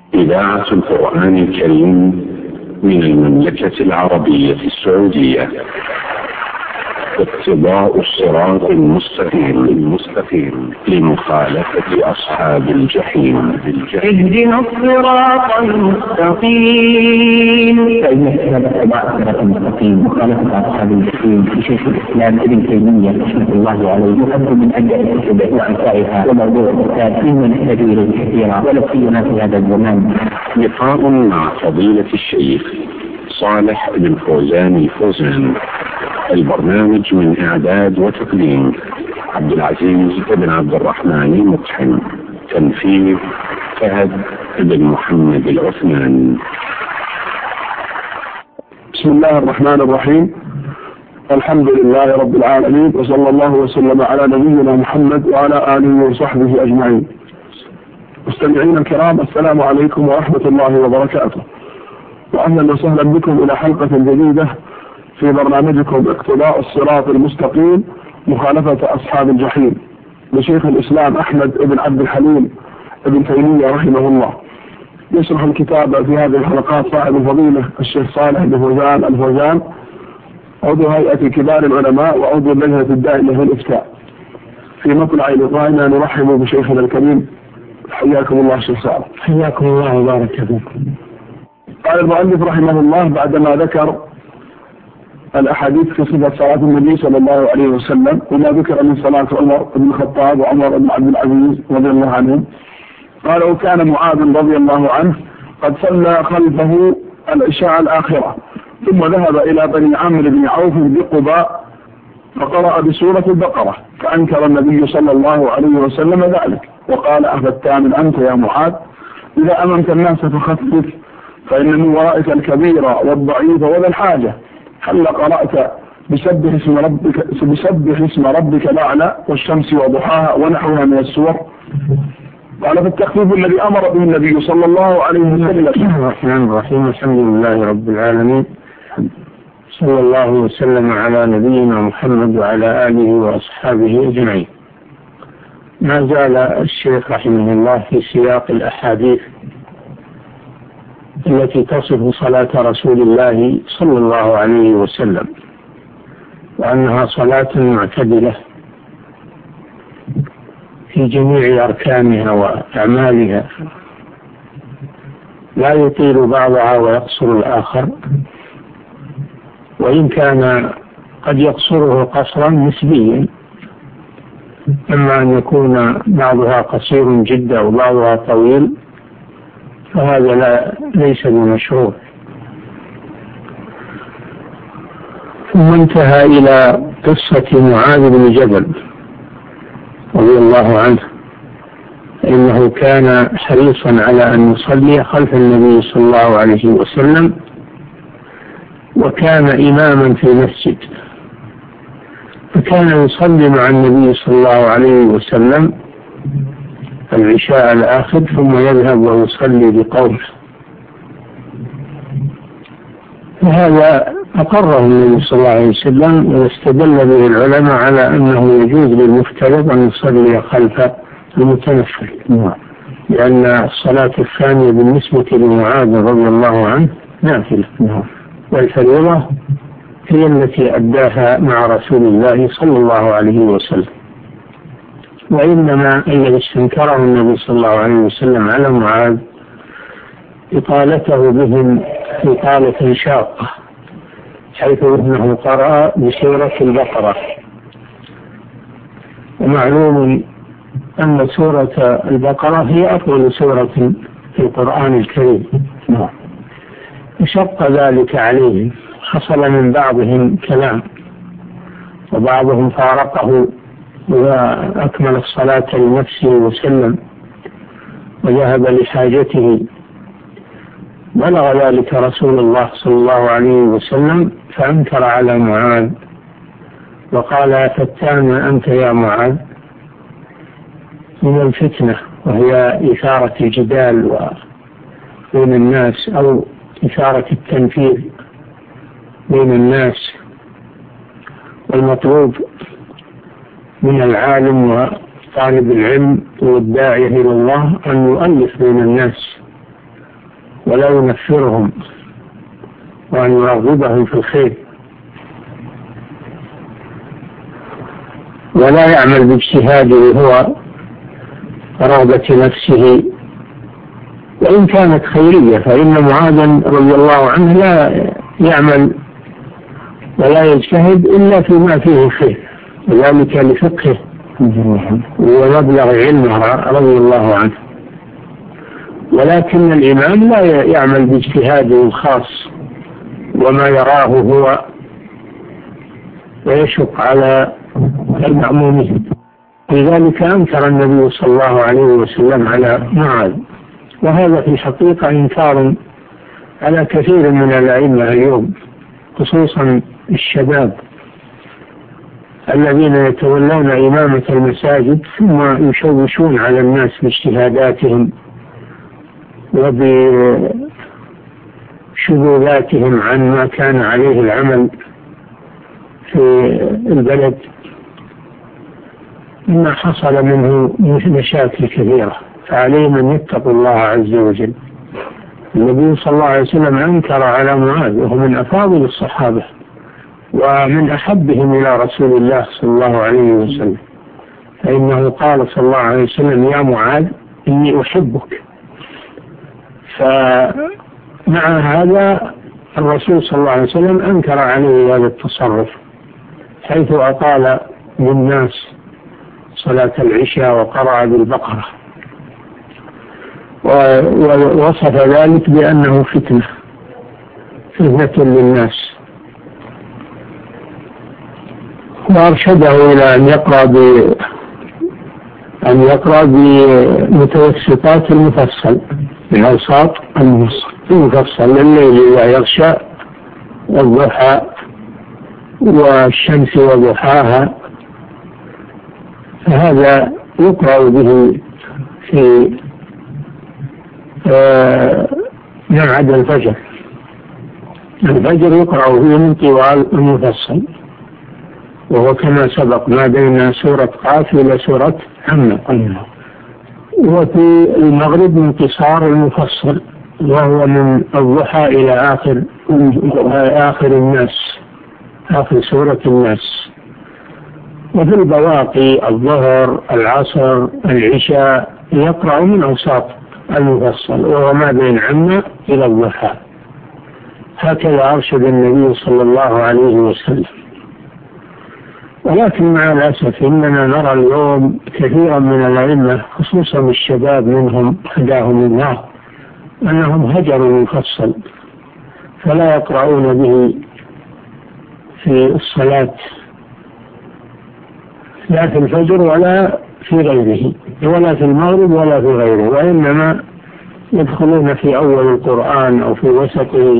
إذاعة القرآن الكريم من المملكة العربية السعودية. اقتضاء الصراط المستقيم لمخالفة أصحاب الجحيم. اهدنا الصراط المستقيم. فإن اتباع الصراط المستقيم مخالفة أصحاب الجحيم لشيخ الإسلام ابن تيمية رحمة الله عليه يحب من أجل الكتب وأنفائها وموضوع الكتاب مما نحتاج إليه كثيرا ولا سيما في هذا الزمان. لقاء مع فضيلة الشيخ صالح بن فوزان الفوزان. البرنامج من إعداد وتقديم عبد العزيز بن عبد الرحمن المطحن. تنفيذ فهد بن محمد العثمان. بسم الله الرحمن الرحيم. الحمد لله رب العالمين، وصلى الله وسلم على نبينا محمد وعلى آله وصحبه أجمعين. مستمعين الكرام، السلام عليكم ورحمة الله وبركاته، وأهلا وسهلا بكم إلى حلقة جديدة في برنامجكم اقتضاء الصراط المستقيم مخالفة أصحاب الجحيم لشيخ الإسلام أحمد بن عبد الحليم ابن تيمية رحمه الله. يشرح الكتاب في هذه الحلقات صاحب الفضيلة الشيخ صالح بن فوزان الفوزان، عضو هيئة كبار العلماء وعضو اللجنة الدائمة في الإفتاء. في مطلع لقائنا نرحب بشيخنا الكريم. حياكم الله شيخ صالح. حياكم الله وبارك فيكم. قال المؤلف رحمه الله بعدما ذكر الأحاديث في صفة صلاة النبي صلى الله عليه وسلم وما ذكر من صلاة عمر بن الخطاب وعمر بن عبد العزيز رضي الله عنهم، قال: وكان معاذ رضي الله عنه قد صلى خلفه العشاء الآخرة ثم ذهب إلى بني عمرو بن عوف بقباء فقرأ بسورة البقرة، فأنكر النبي صلى الله عليه وسلم ذلك وقال: أفتان أنت يا معاذ؟ إذا أممت الناس فخفف، فإن من ورائك الكبير والضعيف وذا الحاجة. هل قرأت بسبح اسم ربك الأعلى والشمس وضحاها ونحوها من السور؟ قال: فالتخفيف الذي أمر به النبي صلى الله عليه وسلم. الرحمن الرحيم. الحمد لله رب العالمين، صلى الله وسلم على نبينا محمد وعلى آله وأصحابه أجمعين. ما زال الشيخ رحمه الله في سياق الأحاديث التي تصف صلاة رسول الله صلى الله عليه وسلم، وأنها صلاة معتدلة في جميع أركانها وأعمالها، لا يطيل بعضها ويقصر الآخر، وإن كان قد يقصره قصرا نسبيا، أما أن يكون بعضها قصير جدا وبعضها طويل فهذا ليس بمشروع. ثم انتهى إلى قصة معاذ بن جبل رضي الله عنه، إنه كان حريصا على أن يصلي خلف النبي صلى الله عليه وسلم، وكان إماما في مسجد، فكان يصلي مع النبي صلى الله عليه وسلم العشاء الآخر ثم يذهب ويصلي بقومه. فهذا أقره النبي صلى الله عليه وسلم واستدل به العلماء على أنه يجوز للمفترض أن يصلي خلف المتنفل، لأن الصلاة الثانية بالنسبة لمعاذ رضي الله عنه نافلة، والفريضة هي التي أداها مع رسول الله صلى الله عليه وسلم. وإنما الذي استنكره النبي صلى الله عليه وسلم على معاذ إطالته بهم إطالة شاقة، حيث أنه قرأ بسورة البقرة، ومعلوم أن سورة البقرة هي أطول سورة في القرآن الكريم، فشق ذلك عليهم. حصل من بعضهم كلام، وبعضهم فارقه وأكمل الصلاة لنفسه وسلم وذهب لحاجته. بلغ ذلك رسول الله صلى الله عليه وسلم فأنكر على معاذ وقال: فتان أنت يا معاذ؟ من الفتنة، وهي إثارة الجدال بين الناس أو إثارة التنفيذ بين الناس، والمطلوب من العالم وطالب العلم والداعية إلى الله أن يؤلف بين الناس ولا ينفرهم وأن يرغبهم في الخير، ولا يعمل باجتهاده هو رغبة نفسه وإن كانت خيرية، فإن معاذا رضي الله عنه لا يعمل ولا يجتهد إلا فيما فيه خير، وذلك لفقهه ومبلغ علمه رضي الله عنه. ولكن الإمام لا يعمل باجتهاده الخاص وما يراه هو ويشق على المأمومين. لذلك أنكر النبي صلى الله عليه وسلم على معاذ، وهذا في الحقيقة إنكار على كثير من الأئمة اليوم، خصوصا الشباب الذين يتولون إمامة المساجد ثم يشوشون على الناس باجتهاداتهم وبشذوذاتهم عن ما كان عليه العمل في البلد، مما حصل منه مشاكل كثيرة، فعليهم أن يتقوا الله عز وجل. النبي صلى الله عليه وسلم أنكر على معاذ وهو من أفاضل الصحابة ومن أحبهم إلى رسول الله صلى الله عليه وسلم، فإنه قال صلى الله عليه وسلم: يا معاذ إني أحبك. فمع هذا الرسول صلى الله عليه وسلم أنكر عليه هذا التصرف، حيث أطال بالناس صلاة العشاء وقرأ بالبقرة، ووصف ذلك بأنه فتنة للناس، وأرشده إلى أن يقرأ بمتوسطات المفصل، بالأوساط المفصل، الليل إذا يغشى والضحى والشمس وضحاها، فهذا يقرأ به في ما عدا الفجر يقرأ فيه من طوال المفصل، وهو كما سبق ما بين سورة قاف إلى سورة عمّ. وفي المغرب من قصار المفصل، وهو من الضحى إلى آخر سورة الناس. وفي البواقي الظهر، العصر، العشاء يقرأ من أوساط المفصل، وهو ما بين عمّ إلى الضحى. هكذا أرشد النبي صلى الله عليه وسلم. ولكن مع الأسف إننا نرى اليوم كثيرا من الأئمة خصوصا الشباب منهم هداهم الله أنهم هجروا المفصل، فلا يقرؤون به في الصلاة لا في الفجر ولا في غيره، ولا في المغرب ولا في غيره، وإنما يدخلون في أول القرآن أو في وسطه،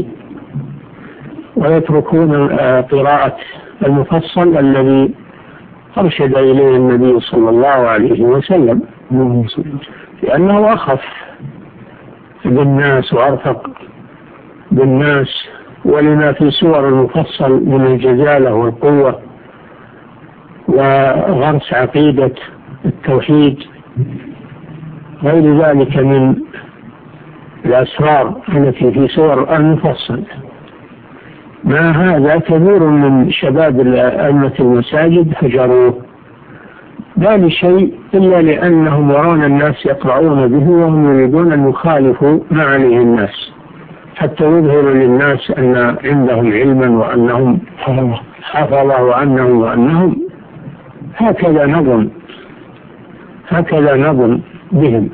ويتركون قراءة المفصل الذي أرشد إليه النبي صلى الله عليه وسلم، لأنه أخف بالناس وأرفق بالناس، ولما في سور المفصل من الجزالة والقوة وغرس عقيدة التوحيد، غير ذلك من الأسرار التي في سور المفصل. مع هذا كثير من شباب أئمة المساجد هجروه، لا لشيء إلا لأنهم يرون الناس يقرؤون به وهم يريدون أن يخالفوا ما عليه الناس، حتى يظهروا للناس أن عندهم علما وأنهم حفظوا وأنهم هكذا نظن بهم.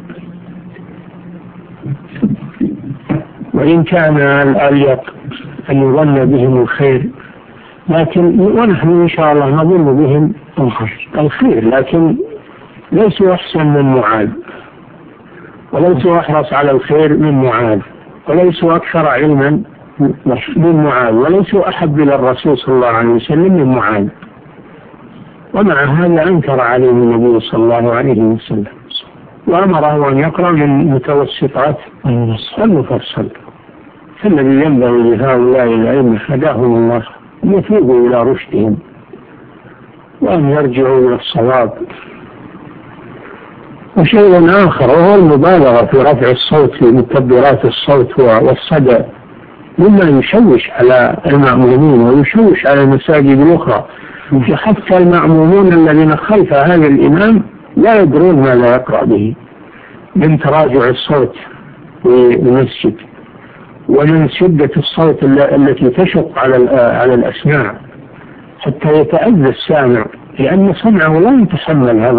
وإن كان الأليق أن يظن بهم الخير، لكن ونحن إن شاء الله نظن بهم الخير، لكن ليسوا أحسن من معاذ، وليسوا أحرص على الخير من معاذ، وليسوا أكثر علما من معاذ، وليسوا أحب إلى الرسول صلى الله عليه وسلم من معاذ. ومع هذا أنكر عليه النبي صلى الله عليه وسلم وأمره أن يقرأ من متوسطات المفصل. فالذي ينبغي لهؤلاء الأئمة هداهم الله أن يتوبوا إلى رشدهم وأن يرجعوا إلى الصواب وشيء آخر وهو المبالغة في رفع الصوت في مكبرات الصوت والصدى مما يشوش على المأمومين ويشوش على المساجد الأخرى. حتى المأمومون الذين خلف هذا الإمام لا يدرون ماذا يقرأ به من تراجع الصوت في المسجد ومن شدة الصوت التي تشق على الأسماع حتى يتأذى السامع، لأن سمعه لا يتحمل هذا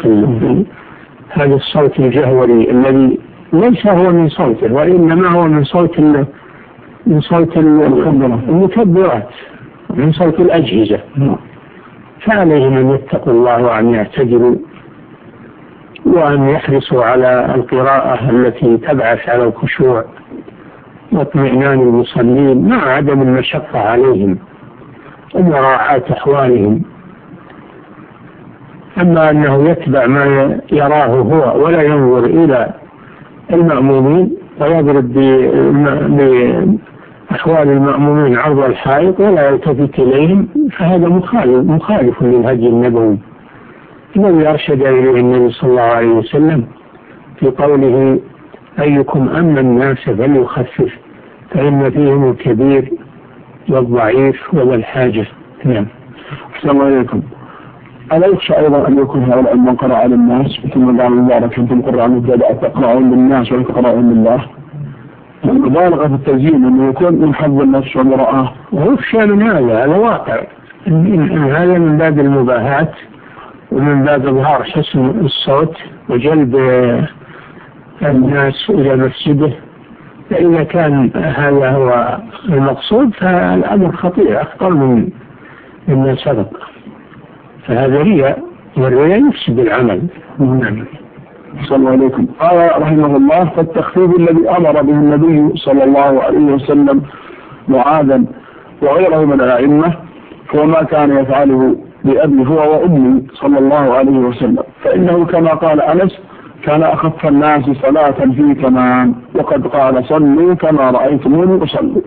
الصوت الجهوري الذي ليس هو من صوته وإنما هو من صوت المكبرات، من صوت الأجهزة. فعليهم أن يتقوا الله وأن يعتدلوا وأن يحرصوا على القراءة التي تبعث على الخشوع واطمئنان المصلين مع عدم المشقة عليهم ومراعاة أحوالهم. أما أنه يتبع ما يراه هو ولا ينظر إلى المأمومين ويضرب بأحوال المأمومين عرض الحائط ولا يلتفت إليهم، فهذا مخالف للهدي النبوي الذي أرشد إليه النبي صلى الله عليه وسلم في قوله: أيكم أما الناس فليخفف فإن فيهم الكبير والضعيف وذا الحاجة. نعم. السلام عليكم. ألا يخشى أيضا أن يكون هؤلاء من قرأ على الناس ثم قال مبارك أنتم قرأ مبتدأ تقرأون للناس ولا تقرأون لله؟ المبالغة في التزيين أنه يكون من حظ النفس ومرأة، ويخشى من هذا واقع إن هذا من باب المباهات ومن باب إظهار حسن الصوت وجلب الناس إلى مسجده. فإذا كان هذا هو المقصود فالأمر خطير أخطر من ما سبق، فهذا رياء والرياء يفسد العمل. صلى الله عليكم. قال رحمه الله: فالتخفيف الذي أمر به النبي صلى الله عليه وسلم معاذا وغيره من الأئمة هو ما كان يفعله بأبي هو وأمي صلى الله عليه وسلم، فإنه كما قال أنس كان أخف الناس صلاة في كمان، وقد قال: صلوا كما رأيتموني أصلي.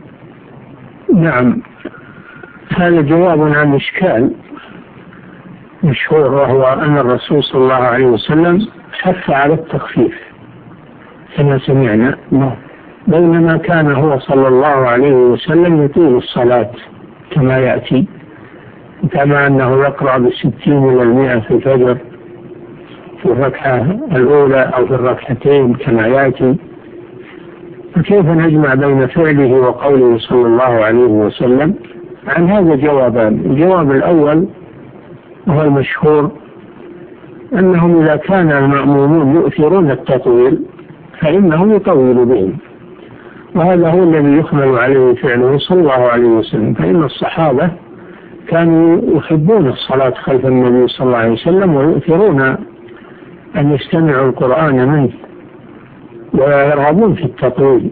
نعم، هذا جواب عن إشكال مشهور، وهو أن الرسول صلى الله عليه وسلم حث على التخفيف كما سمعنا، بينما كان هو صلى الله عليه وسلم يطيل الصلاة كما يأتي، كما أنه يقرأ ب60 إلى 100 في الفجر في الركعة الأولى أو في الركعتين كما يأتي. فكيف نجمع بين فعله وقوله صلى الله عليه وسلم؟ عن هذا جوابان. الجواب الأول وهو المشهور أنهم إذا كان المأمومون يؤثرون التطويل فإنه يطول بهم، وهذا هو الذي يحمل عليه فعله صلى الله عليه وسلم، فإن الصحابة كانوا يحبون الصلاة خلف النبي صلى الله عليه وسلم ويؤثرون أن يستمعوا القرآن منه ويرغبون في التطويل،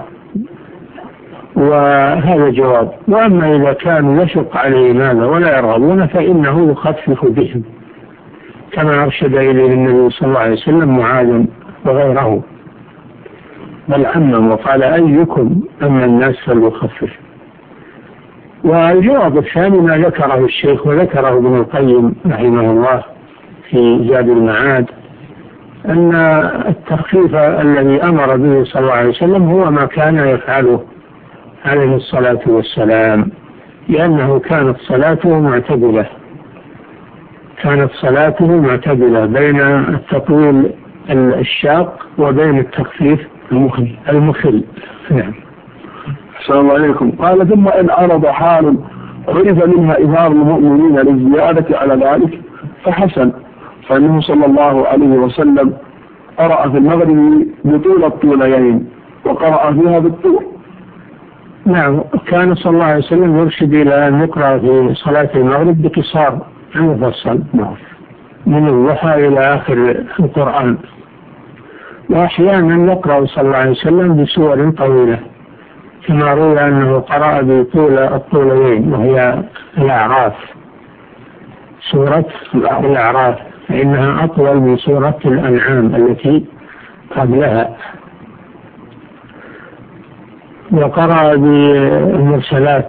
وهذا جواب. وأما إذا كانوا يشق عليهم هذا ولا يرغبون فإنه يخفف بهم كما أرشد إليه النبي صلى الله عليه وسلم معاذ وغيره، بل عمم وقال: أيكم أما الناس فليخفف. والجواب الثاني ما ذكره الشيخ وذكره ابن القيم رحمه الله في زاد المعاد، أن التخفيف الذي أمر به صلى الله عليه وسلم هو ما كان يفعله عليه الصلاة والسلام، لأنه كانت صلاته معتدلة بين التطويل الشاق وبين التخفيف المخل. نعم. السلام الله عليكم. قال: ثم إن عرض حال عرف منها إظهار المؤمنين للزيادة على ذلك فحسن، فإنه صلى الله عليه وسلم قرأ في المغرب بطول الطولين وقرأ فيها بالطول. نعم، كان صلى الله عليه وسلم يرشد إلى أن يقرأ في صلاة المغرب بقصار مفصل من الضحى إلى آخر القرآن، وأحيانا يقرأ صلى الله عليه وسلم بسور طويلة كما روي أنه قرأ بطول الطولين وهي الأعراف، سورة الأعراف، فإنها أطول من سورة الأنعام التي قبلها. وقرأ بالمرسلات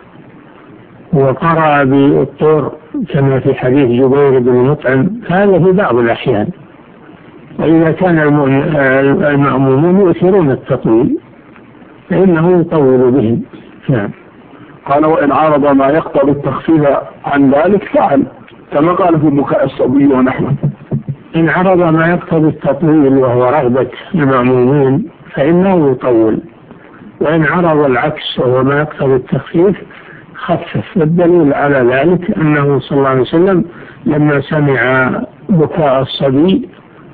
وقرأ بالطور كما في حديث جبير بن مطعم، هذا في بعض الأحيان. وإذا كان المأمومون يؤثرون التطويل فإنه يطول بهم. نعم. قال وإن عارض ما يقتضي التخفيف عن ذلك فعل، كما قال في بكاء الصبي ونحوه. إن عرض ما يقتضي التطويل وهو رغبة المأمومين فإنه يطول، وإن عرض العكس وهو ما يقتضي التخفيف خفف. والدليل على ذلك أنه صلى الله عليه وسلم لما سمع بكاء الصبي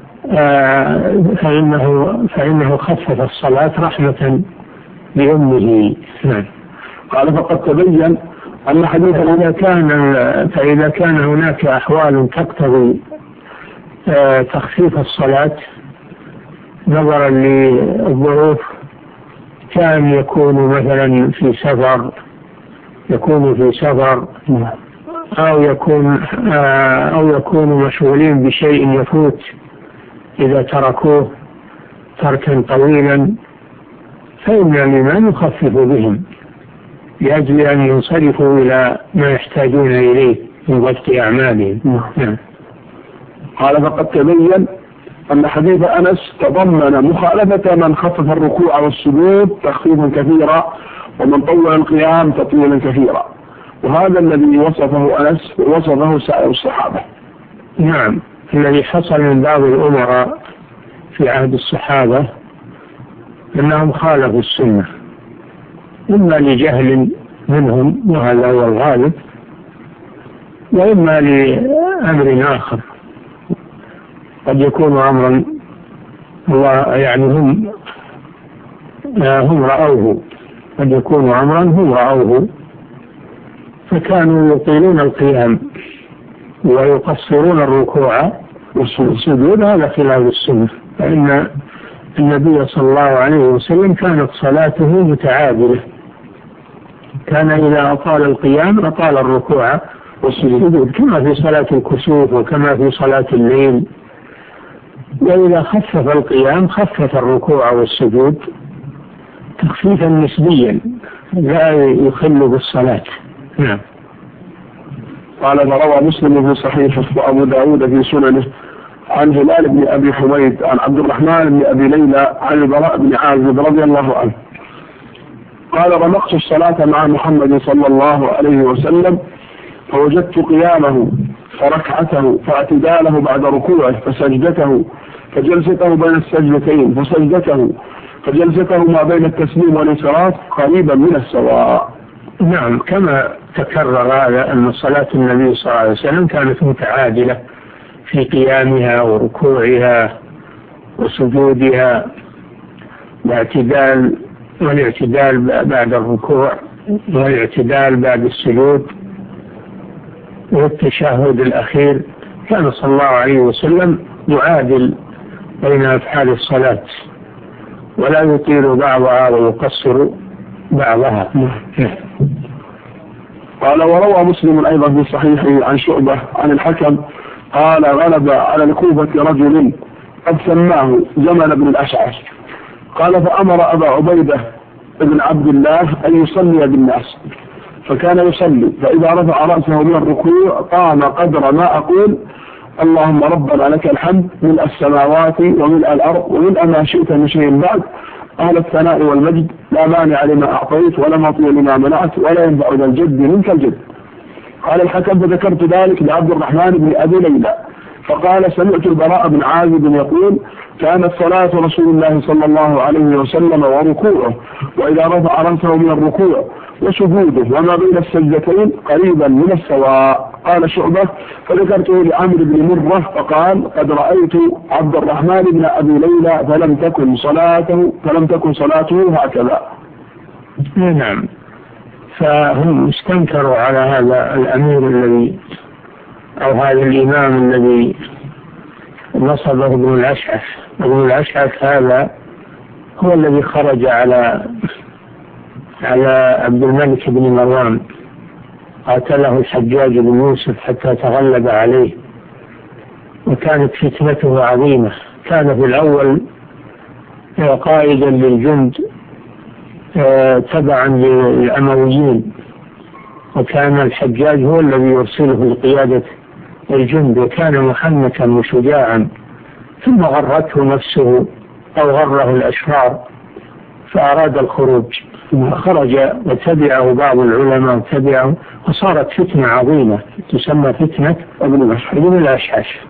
فإنه خفف الصلاة رحمة بأمه. نعم. قال فقد تبين أن حديث فإذا كان هناك أحوال تقتضي تخفيف الصلاة نظرا للظروف، كان يكون مثلا في سفر، أو يكون مشغولين بشيء يفوت إذا تركوه تركا طويلا، فإن الإمام يخفف بهم لأجل أن ينصرفوا إلى ما يحتاجون إليه من ضبط أعمالهم. قال فقد تبين أن حديث أنس تضمن مخالفة من خفف الركوع والسجود تخفيفا كثيرا ومن طول القيام تطويلا كثيرا، وهذا الذي وصفه أنس وصفه سائر الصحابة. نعم. الذي حصل من بعض الأمراء في عهد الصحابة أنهم خالفوا السنة، إما لجهل منهم وهذا هو الغالب، وإما لأمر آخر قد يكون أمرا يعني هم رأوه، قد يكون أمرا هم رأوه فكانوا يطيلون القيام ويقصرون الركوع والسجود، هذا خلاف السنة. فإن النبي صلى الله عليه وسلم كانت صلاته متعادلة، كان إذا أطال القيام أطال الركوع والسجود كما في صلاة الكسوف وكما في صلاة الليل، وإذا خفف القيام خفف الركوع والسجود تخفيفا نسبيا لا يخل بالصلاة. نعم. قال فروى مسلم في صحيحه وأبو داود في سننه عن هلال بن أبي حميد عن عبد الرحمن بن أبي ليلى عن البراء بن عازب رضي الله عنه قال رمقت الصلاة مع محمد صلى الله عليه وسلم فوجدت قيامه فركعته فاعتداله بعد ركوعه فسجدته فجلسته بين السجدتين فسجدته فجلسته ما بين التسليم والانصراف قريبا من السواء. نعم. كما تكرر هذا أن صلاة النبي صلى الله عليه وسلم كانت متعادلة في قيامها وركوعها وسجودها والاعتدال بعد الركوع والاعتدال بعد السجود والتشهد الأخير. كان صلى الله عليه وسلم يعادل بين أفعال الصلاة ولا يطيل بعضها ويقصر بعضها. قال وروى مسلم أيضا في صحيحه عن شعبة عن الحكم قال غلب على الكوفة رجل قد سماه جمل بن الأشعث قال فأمر أبا عبيدة بن عبد الله أن يصلي بالناس فكان يصلي فإذا رفع رأسه من الركوع قام قدر ما أقول اللهم ربنا لك الحمد ملء السماوات وملء الأرض وملء ما شئت من شيء بعد أهل الثناء والمجد لا مانع لما أعطيت ولا معطي لما منعت ولا ينفع ذا الجد منك الجد. قال الحكم فذكرت ذلك لعبد الرحمن بن أبي ليلى فقال سمعت البراء بن عازب يقول كانت صلاة رسول الله صلى الله عليه وسلم وركوعه وإذا رفع رأسه من الركوع وسجوده وما بين السجدتين قريبا من السواء. قال شعبة فذكرته لعمرو بن مرة فقال قد رأيت عبد الرحمن بن أبي ليلى فلم تكن صلاته هكذا. نعم. فهم استنكروا على هذا الأمير الذي أو هذا الإمام الذي نصبه ابن الأشعث. ابن الأشعث هذا هو الذي خرج على عبد الملك بن مروان قاتله الحجاج بن يوسف حتى تغلب عليه وكانت فتنته عظيمة. كان في الأول قائدا للجند تبعا للأمويين وكان الحجاج هو الذي يرسله لقيادة الجند وكان محنكا وشجاعا ثم غرته نفسه أو غره الأشرار فأراد الخروج، خرج وتبعه بعض العلماء وتبعه، وصارت فتنة عظيمة تسمى فتنة ابن الأشعث.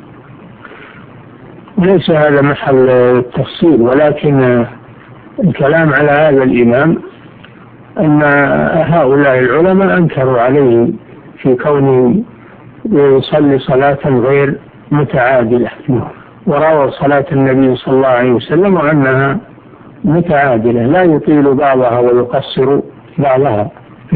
وليس هذا محل التفصيل، ولكن الكلام على هذا الإمام أن هؤلاء العلماء أنكروا عليه في كونه يصلي صلاة غير متعادلة، وروى صلاة النبي صلى الله عليه وسلم وأنها متعادلة لا يطيل بعضها ويقصر بعضها.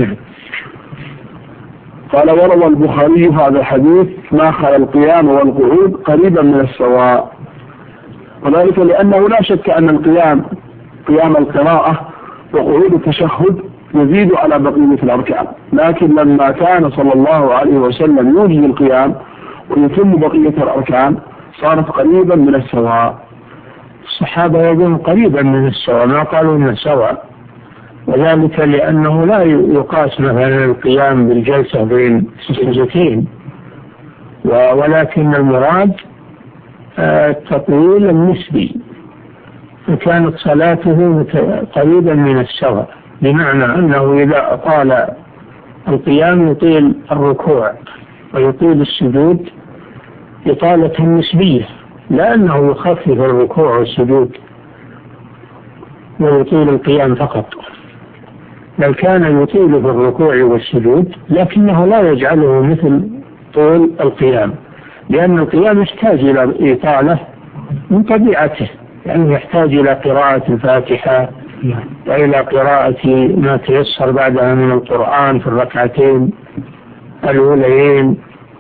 قال وروى البخاري هذا الحديث ما خلا القيام والقعود قريبا من السواء، وذلك لأنه لا شك أن قيام القراءة وقعود التشهد يزيد على بقية الأركان، لكن لما كان صلى الله عليه وسلم يوجد القيام ويتم بقية الأركان صارت قريبا من السواء. الصحابة يقولون قريبا من السواء، ما قالوا انه سواء، وذلك لأنه لا يقاس مثلا القيام بالجلسة بين سجدتين، ولكن المراد التطويل النسبي، فكانت صلاته قريبا من السواء، بمعنى أنه إذا أطال القيام يطيل الركوع ويطيل السجود إطالة نسبية، لأنه يخفف الركوع والسجود ويطيل القيام فقط، بل كان يطيل في الركوع والسجود لكنه لا يجعله مثل طول القيام، لأن القيام يحتاج إلى إطالة من طبيعته، يعني يحتاج إلى قراءة الفاتحة وإلى قراءة ما تيسر بعدها من القرآن في الركعتين الأوليين،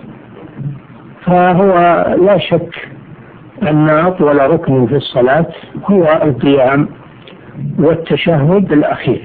فهو لا شك أن أطول ركن في الصلاة هو القيام والتشهد الأخير،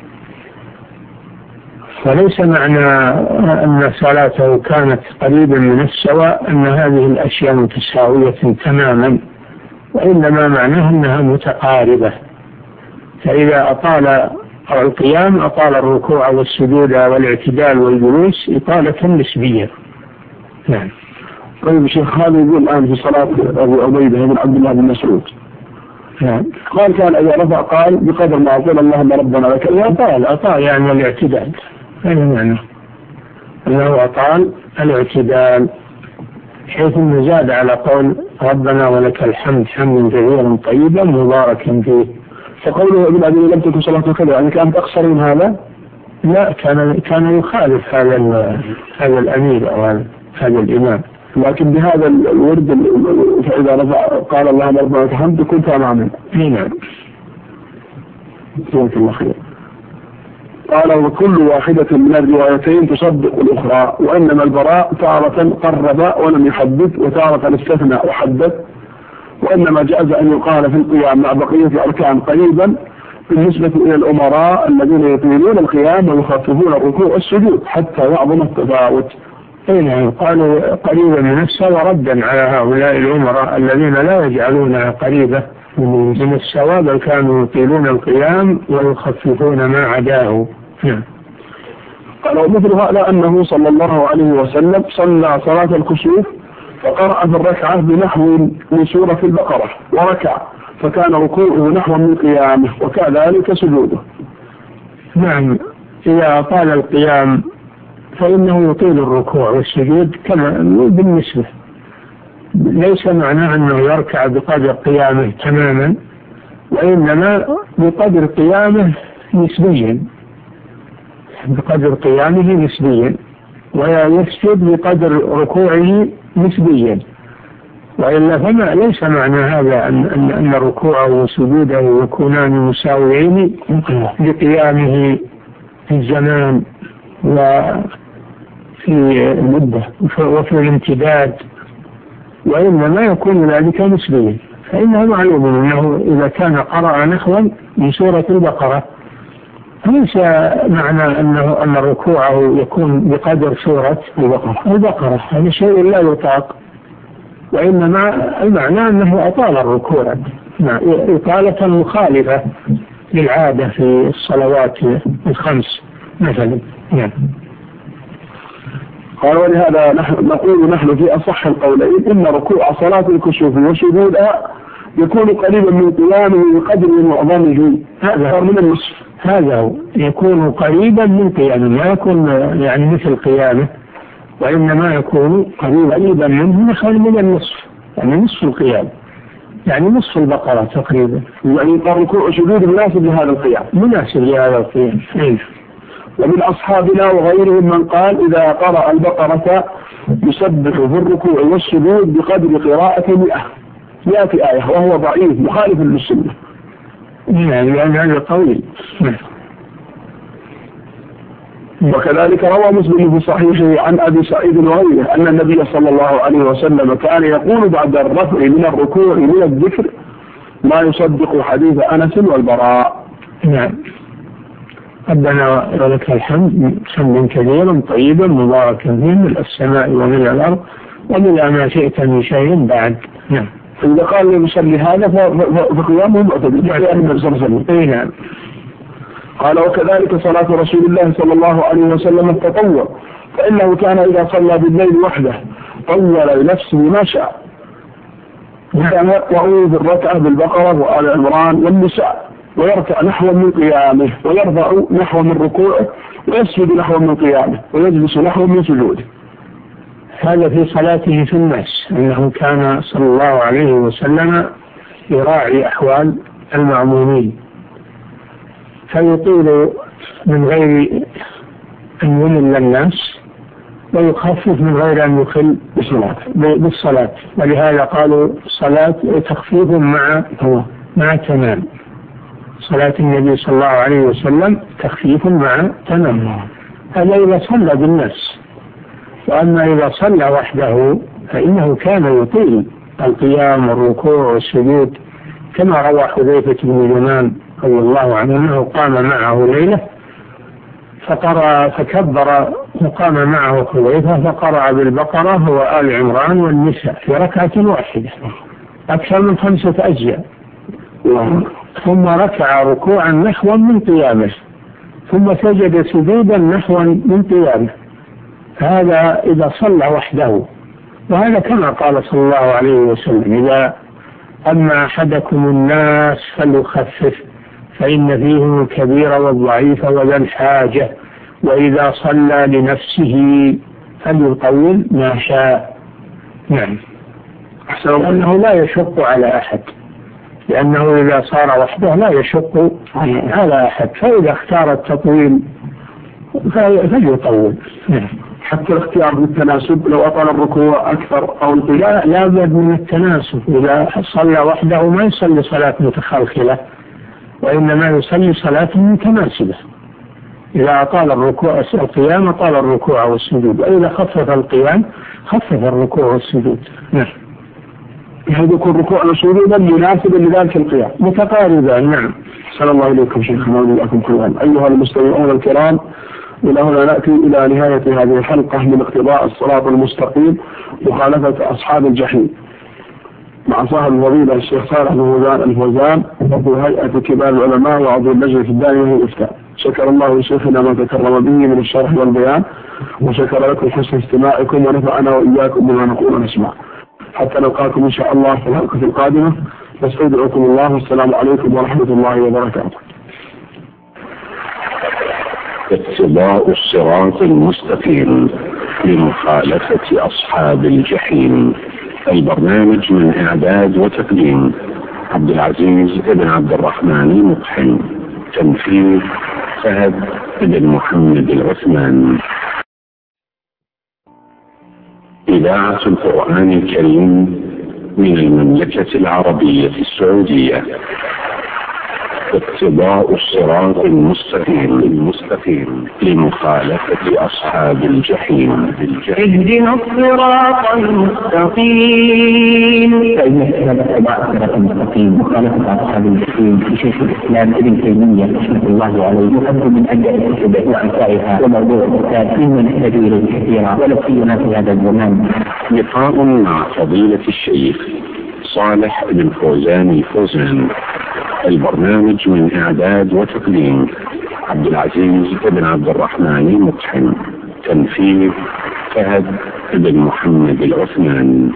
فليس معنى أن صلاته كانت قريبا من السواء أن هذه الأشياء متساوية تماما، وإنما معناه أنها متقاربة، فإذا أطال القيام أطال الركوع والسجود والاعتدال والجلوس إطالة نسبية. نعم. طيب شيخ، هذا يقول الآن في صلاة أبو عبيدة بن عبد الله بن مسعود، نعم، قال كان إذا رفع قال بقدر ما أقول اللهم ربنا لك أطال يعني الاعتدال، هذا معنى أنه أطال الاعتدال، حيث أنه زاد على قول ربنا ولك الحمد حمدا كثيرا طيبا مباركا فيه. فقوله ابن أبي لم تكن صلاته كذا يعني كانت أقصر من هذا؟ لا، كان يخالف هذا الأمير أو هذا الإمام، لكن بهذا الورد فإذا رفع قال اللهم ربنا لك الحمد كنت أمامه. نعم. جزاك الله خير. قال وكل واحدة من الروايتين تصدق الأخرى، وإنما البراء تارة قرب ولم يحدث وتارة استثنى وحدث، وإنما جاز أن يقال في القيام مع بقية الأركان قريبا بالنسبة إلى الأمراء الذين يطيلون القيام ويخففون الركوع والسجود حتى يعظم التفاوت. نعم، قالوا قريبا من السواء ردا على هؤلاء الأمراء الذين لا يجعلونها قريبة من السواء، بل كانوا يطيلون القيام ويخففون ما عداه. قال ومثل هذا أنه صلى الله عليه وسلم صلى صلاة الكسوف فقرأ في الركعة بنحو من سورة البقرة وركع، فكان ركوعه نحو من قيامه وكذلك سجوده. نعم، إذا أطال القيام فإنه يطيل الركوع والسجود كما بالنسبة، ليس معناه أنه يركع بقدر قيامه تماما، وإنما بقدر قيامه نسبيا، بقدر قيامه نسبيا، ويسجد بقدر ركوعه نسبيا، وإلا فما ليس معنى هذا أن ركوعه وسجوده يكونان مساويين بقيامه في الزمان وفي المدة وفي الامتداد، وإنما يكون ذلك نسبيا. فإنه معلوم أنه إذا كان قرأ نحوا من سورة البقرة ليس معنى أن ركوعه يكون بقدر سورة البقرة، هذا شيء لا يطاق، وإنما المعنى أنه أطال الركوع إطالة مخالفة للعادة في الصلوات الخمس مثلا. قال ولهذا نقول نحن في أصح القولين إن ركوع صلاة الكسوف وسجودها يكون قريبا من قيامه بقدر معظمه، هذا من النصف، هذا يكون قريبا من قيامه، ما يكون يعني مثل قيامه، وإنما يكون قريبا منه مثل من النصف، يعني نصف القيام، يعني نصف البقرة تقريبا، يعني الركوع سجود مناسب لهذا القيام، مناسب لهذا القيام. ومن أصحابنا وغيرهم من قال إذا قرأ البقرة يسبح في الركوع والسجود بقدر قراءة 100 آية، وهو ضعيف مخالف للسنة. يعني هذا طويل. وكذلك روى مسلم في صحيحه عن أبي سعيد وغيره أن النبي صلى الله عليه وسلم كان يقول بعد الرفع من الركوع من الذكر ما يصدق حديث أنس والبراء. نعم. ربنا ولك الحمد حمدا كثيرا طيبا مباركا فيه من السماء ومن الأرض ومن ما شئت من شيء بعد. نعم. إذا قال يصلي هذا فقيامه معتدل. نعم. قال وكذلك صلاة رسول الله صلى الله عليه وسلم التطوع، فإنه كان إذا صلى بالليل وحده طول لنفسه ما شاء، وكان يقرأ بالركعة بالبقرة وآل عمران والنساء، ويركع نحو من قيامه، ويرفع نحو من ركوعه، ويسجد نحو من قيامه، ويجلس نحو من سجوده. هذا في صلاته في الناس، أنه كان صلى الله عليه وسلم يراعي أحوال المأمومين، فيطيل من غير أن يمل الناس، ويخفف من غير أن يخل بالصلاة. ولهذا قالوا صلاة تخفيف مع تمام. صلاة النبي صلى الله عليه وسلم تخفيف مع تمام، هذا إذا صلى بالناس. وأما إذا صلى وحده فإنه كان يطيل القيام والركوع والسجود، كما روى حذيفة بن اليمان رضي الله عنه أنه قام معه ليلة فكبر، وقام معه حذيفة فقرأ بالبقرة وآل عمران والنساء في ركعة واحدة أكثر من 5 أجزاء، ثم ركع ركوعا نحوا من قيامه، ثم سجد سجودا نحوا من قيامه. هذا إذا صلى وحده. وهذا كما قال صلى الله عليه وسلم إذا أما أحدكم الناس فليخفف فإن فيهم الكبير والضعيف وذا الحاجة، وإذا صلى لنفسه فليطول ما شاء. نعم. لأنه لا يشق على أحد، لأنه إذا صار وحده لا يشق على أحد، فإذا اختار التطويل فليطول. حتى الاختيار بالتناسب، لو أطال الركوع أكثر أو القيام لا بد من التناسب. إذا صلى وحده ما يصلي صلاة متخلخلة، وإنما يصلي صلاة متناسبة. إذا أطال القيام أطال الركوع والسجود، وإذا خفف القيام خفف الركوع والسجود. نعم. هذا يكون ركوع وسجودا مناسبا لذلك القيام متقاربا. نعم. صلى الله إليكم شيخنا وإليكم كلهم. أيها المستمعون الكرام، إلى هنا نأتي إلى نهاية هذه الحلقة من اقتضاء الصراط المستقيم مخالفة أصحاب الجحيم، مع صاحب الفضيلة الشيخ صالح بن الفوزان عضو هيئة كبار العلماء وعضو اللجنة الدائمة للإفتاء. شكر الله لشيخنا ما تكرم به من الشرح والبيان، وشكر لكم حسن استماعكم، ونفعنا وإياكم بما نقول ونسمع. حتى نلقاكم إن شاء الله في الحلقة القادمة، نستودعكم الله، والسلام عليكم ورحمة الله وبركاته. اتباع الصراط المستقيم لمخالفة أصحاب الجحيم. البرنامج من إعداد وتقديم عبد العزيز بن عبد الرحمن المطحن، تنفيذ فهد بن محمد العثمان. إذاعة القرآن الكريم من المملكة العربية السعودية. اتباع الصراط المستقيم لمخالفة أصحاب الجحيم. اهدنا الصراط المستقيم. فإن اتباع الصراط المستقيم مخالفة أصحاب الجحيم لشيخ الإسلام ابن تيمية رحمة الله عليه، يؤدي من أجل الكتب وأنفعها، وموضوع الكتاب مما نحتاج إليه كثيرا، ولا سيما في هذا الزمان. لقاء مع فضيلة الشيخ صالح بن فوزان فوزان. البرنامج من إعداد وتقديم عبد العزيز بن عبد الرحمن المطحن، تنفيذ فهد بن محمد العثمان.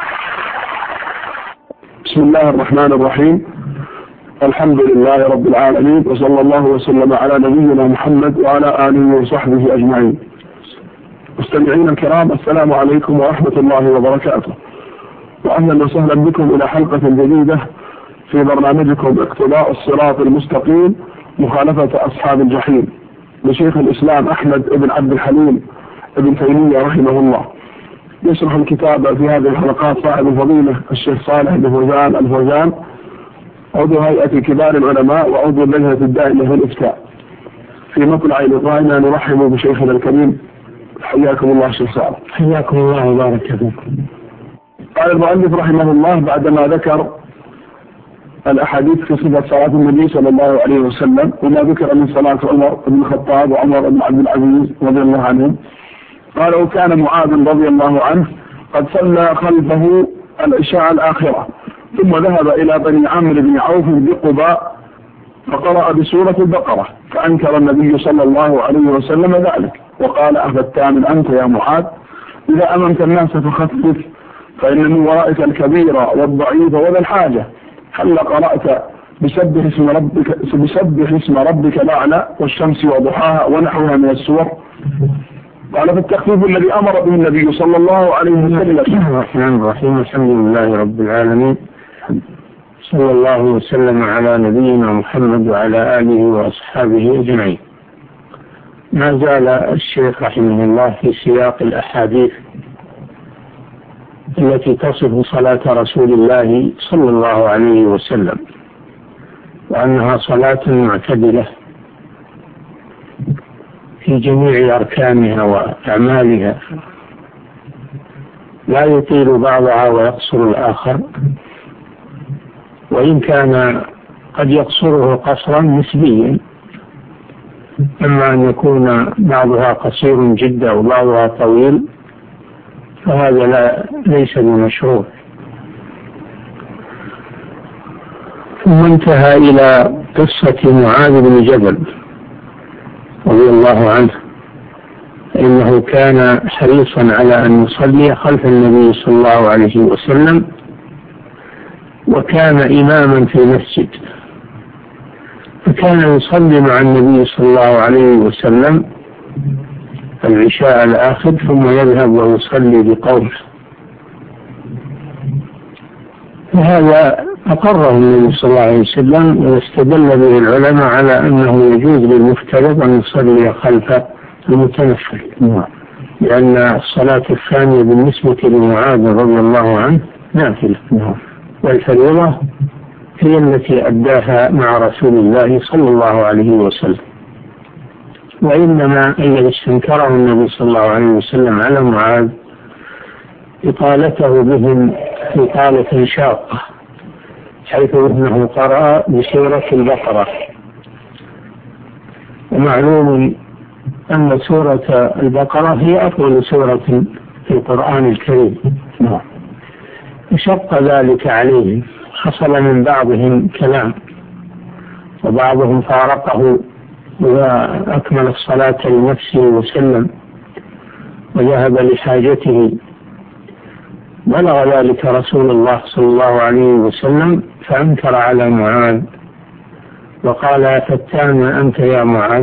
بسم الله الرحمن الرحيم. الحمد لله رب العالمين، وصلى الله وسلم على نبينا محمد وعلى آله وصحبه أجمعين. مستمعين الكرام، السلام عليكم ورحمة الله وبركاته، وأهلا وسهلا بكم إلى حلقة جديدة في برنامجكم اقتضاء الصراط المستقيم مخالفة أصحاب الجحيم لشيخ الإسلام أحمد بن عبد الحليم ابن تيمية رحمه الله. يشرح الكتاب في هذه الحلقات صاحب الفضيلة الشيخ صالح بن فوزان الفوزان، عضو هيئة كبار العلماء وعضو اللجنة الدائمة في الإفتاء. في مطلع لقائنا نرحب بشيخنا الكريم، حياكم الله شيخ صالح. حياكم الله وبارك فيكم. قال المؤلف رحمه الله بعدما ذكر الأحاديث في صفة صلاة النبي صلى الله عليه وسلم وما ذكر من صلاة عمر بن الخطاب وعمر بن عبد العزيز رضي الله عنهم، قال: وكان معاذ رضي الله عنه قد صلى خلفه العشاء الآخرة، ثم ذهب إلى بني عمرو بن عوف بقباء فقرأ بسورة البقرة، فأنكر النبي صلى الله عليه وسلم ذلك وقال: أفتان أنت يا معاذ؟ إذا أممت الناس فخفف، فإن من ورائك الكبير والضعيف وذا الحاجة. هل قرأت بسبح اسم ربك الأعلى والشمس وضحاها ونحوها من السور؟ قال: فالتخفيف الذي أمر به النبي صلى الله عليه وسلم. بسم الله الرحمن الرحيم. الحمد لله رب العالمين، صلى الله وسلم على نبينا محمد وعلى آله وأصحابه أجمعين. ما زال الشيخ رحمه الله في سياق الأحاديث التي تصف صلاة رسول الله صلى الله عليه وسلم، وأنها صلاة معتدلة في جميع أركانها وأعمالها، لا يطيل بعضها ويقصر الآخر، وإن كان قد يقصره قصرا نسبيا، أما أن يكون بعضها قصير جدا وبعضها طويل فهذا ليس بمشروع. ثم انتهى إلى قصة معاذ بن جبل رضي الله عنه، إنه كان حريصا على أن يصلي خلف النبي صلى الله عليه وسلم، وكان إماما في مسجد، فكان يصلي مع النبي صلى الله عليه وسلم العشاء الآخر ثم يذهب ويصلي بقومه. فهذا أقره النبي صلى الله عليه وسلم واستدل به العلماء على أنه يجوز للمفترض أن يصلي خلف المتنفل، لأن الصلاة الثانية بالنسبة لمعاذ رضي الله عنه نافلة، والفريضة هي التي أداها مع رسول الله صلى الله عليه وسلم. وإنما الذي استنكره النبي صلى الله عليه وسلم على معاذ إطالته بهم إطالة شاقة، حيث أنه قرأ بسورة البقرة، ومعلوم أن سورة البقرة هي أطول سورة في القرآن الكريم، فشق ذلك عليهم. حصل من بعضهم كلام، وبعضهم فارقه وأكمل الصلاة لنفسه وسلم وذهب لحاجته. بلغ ذلك رسول الله صلى الله عليه وسلم فأنكر على معاذ وقال: فتان أنت يا معاذ؟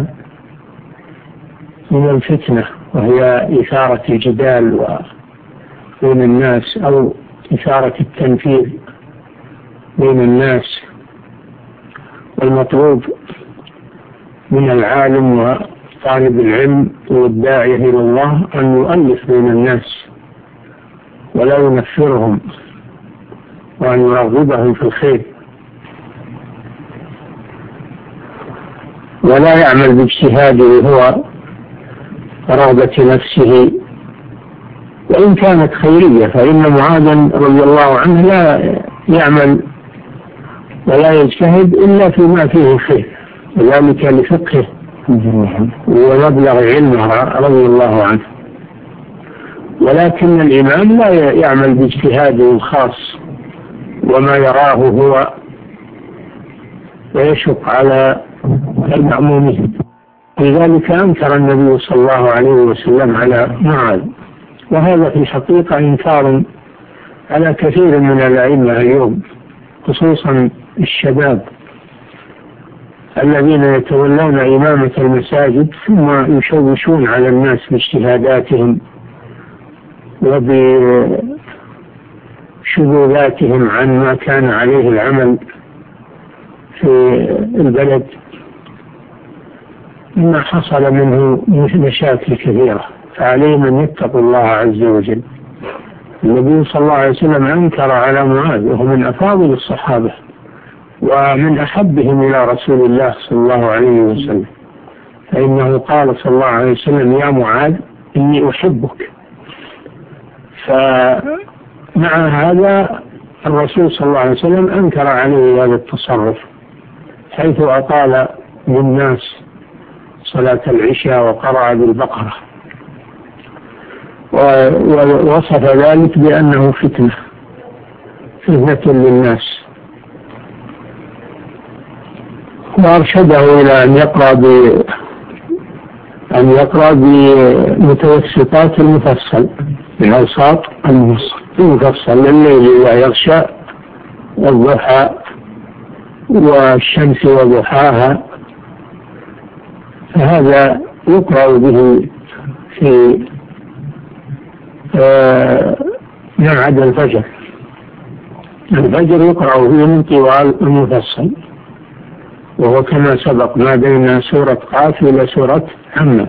من الفتنة، وهي إثارة الجدال بين الناس أو إثارة التنفيذ بين الناس، والمطلوب من العالم وطالب العلم والداعية إلى الله أن يؤلف بين الناس ولا ينفرهم، وأن يرغبهم في الخير، ولا يعمل باجتهاده هو رغبة نفسه، وإن كانت خيرية، فإن معاذا رضي الله عنه لا يعمل ولا يجتهد إلا فيما فيه خير، وذلك لفقهه ومبلغ علمه رضي الله عنه. ولكن الإمام لا يعمل باجتهاده الخاص وما يراه هو، ويشق على المأمومين. لذلك أنكر النبي صلى الله عليه وسلم على معاذ وهذا في الحقيقة إنكار على كثير من الأئمة اليوم، خصوصا الشباب الذين يتولون إمامة المساجد ثم يشوشون على الناس باجتهاداتهم وبشذوذاتهم عن ما كان عليه العمل في البلد، مما حصل منه مشاكل كثيرة. فعليهم أن يتقوا الله عز وجل. النبي صلى الله عليه وسلم أنكر على معاذ وهو من أفاضل الصحابة ومن أحبهم إلى رسول الله صلى الله عليه وسلم، فإنه قال صلى الله عليه وسلم: يا معاذ إني أحبك. فمع هذا الرسول صلى الله عليه وسلم أنكر عليه هذا التصرف، حيث أطال بالناس صلاة العشاء وقرأ بالبقرة، ووصف ذلك بأنه فتنة للناس، وأرشده إلى أن يقرأ بمتوسطات المفصل، بالأوساط المفصل، الليل إذا يغشى والضحى والشمس وضحاها، فهذا يقرأ به في ما عدا الفجر يقرأ فيه من طوال المفصل، وهو كما سبق ما بين سورة قاف إلى سورة عمّ.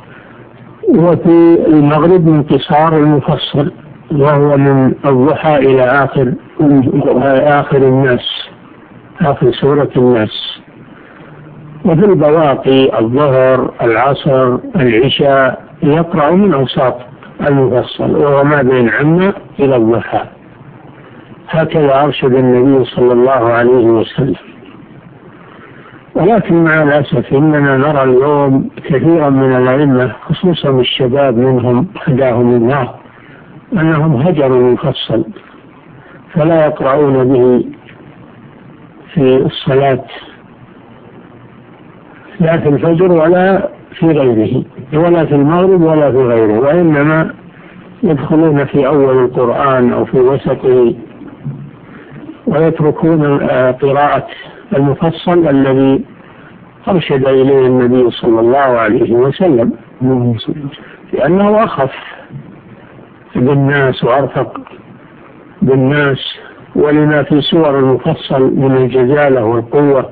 وفي المغرب من قصار المفصل، وهو من الضحى إلى آخر سورة الناس. وفي البواقي الظهر، العصر، العشاء يقرأ من أوساط المفصل، وهو ما بين عمّ إلى الضحى. هكذا أرشد النبي صلى الله عليه وسلم. ولكن مع الأسف إننا نرى اليوم كثيرا من الأئمة خصوصا الشباب منهم هداهم الله أنهم هجروا المفصل، فلا يقرؤون به في الصلاة لا في الفجر ولا في غيره، ولا في المغرب ولا في غيره، وإنما يدخلون في أول القرآن أو في وسطه، ويتركون قراءة المفصل الذي أرشد إليه النبي صلى الله عليه وسلم، لأنه أخف بالناس وأرفق بالناس، ولما في سور المفصل من الجزالة والقوة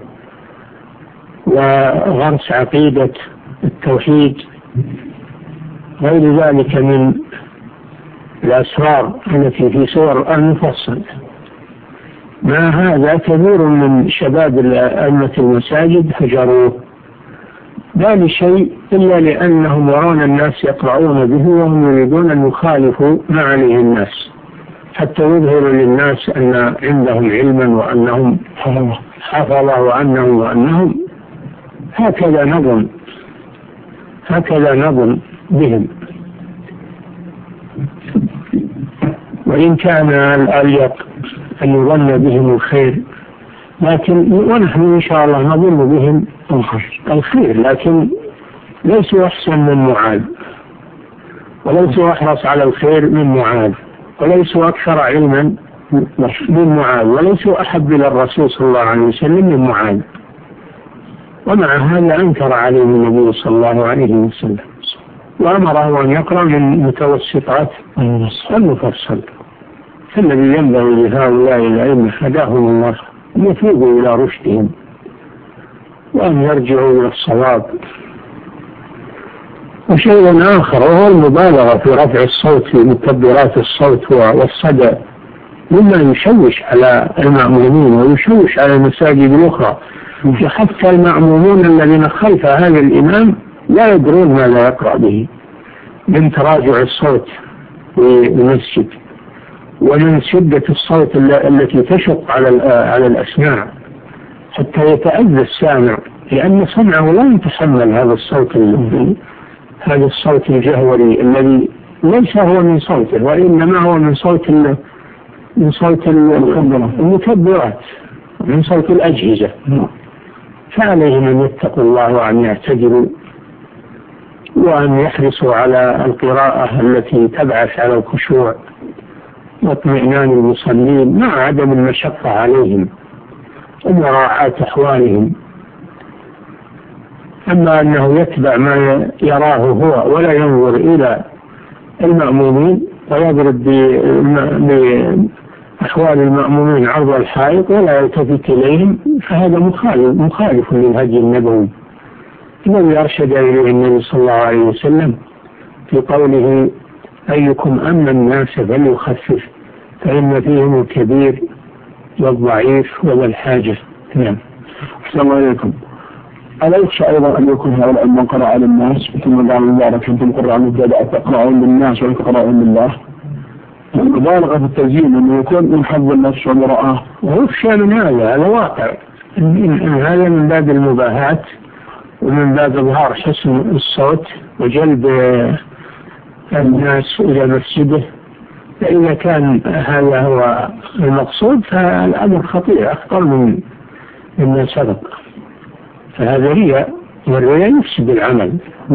وغرس عقيدة التوحيد، غير ذلك من الأسرار التي في سور المفصل. مع هذا كثير من شباب أئمة المساجد هجروه، لا لشيء إلا لأنهم يرون الناس يقرؤون به وهم يريدون أن يخالفوا ما عليه الناس، حتى يظهروا للناس أن عندهم علما وأنهم حفظة وأنهم هكذا نظن بهم. وإن كان الأليق أن يظن بهم الخير، لكن ونحن إن شاء الله نظن بهم الخير، لكن ليسوا أحسن من معاذ، وليسوا أحرص على الخير من معاذ، وليسوا أكثر علما من معاذ، وليسوا أحب إلى الرسول صلى الله عليه وسلم من معاذ. ومع هذا أنكر عليه النبي صلى الله عليه وسلم وأمره أن يقرأ من متوسطات المفصل. فالذي ينبغي لهؤلاء الأئمة هداهم الله أن يتوبوا إلى رشدهم وأن يرجعوا إلى الصواب. وشيء آخر وهو المبالغة في رفع الصوت في مكبرات الصوت والصدى، مما يشوش على المأمومين ويشوش على المساجد الأخرى، حتى المأمومون الذين خلف هذا الإمام لا يدرون ماذا يقرأ به من تراجع الصوت في المسجد ومن شدة الصوت التي تشق على الأسماع، حتى يتأذى السامع، لأن سمعه لا يتحمل هذا الصوت الجهوري الذي ليس هو من صوته، وإنما هو من صوت المكبرات، من صوت الأجهزة. فعليهم أن يتقوا الله وأن يعتدلوا وأن يحرصوا على القراءة التي تبعث على الخشوع واطمئنان المصلين مع عدم المشقة عليهم ومراعاة أحوالهم. أما أنه يتبع ما يراه هو ولا ينظر إلى المأمومين ويضرب بأحوال المأمومين عرض الحائط ولا يلتفت إليهم، فهذا مخالف للهدي النبوي الذي أرشد إليه النبي صلى الله عليه وسلم في قوله: أيكم أما الناس فليخفف فإن فيهم الكبير والضعيف وذا الحاجة. نعم. أحسن الله إليكم. ألا يخشى أيضا أن يكون هؤلاء من قرأ على الناس ثم قال مبارك أنتم قرأ مبتدأ تقرأون للناس ولا تقرأون لله؟ المبالغة في التزيين أنه يكون من حظ النفس ومرأة، ويخشى من هذا واقع إن هذا من باب المباهات ومن باب إظهار حسن الصوت وجلب الناس إلى مسجده. فإذا كان هذا هو المقصود فالأمر خطير أخطر من ما سبق، فهذا رياء والرياء يفسد العمل.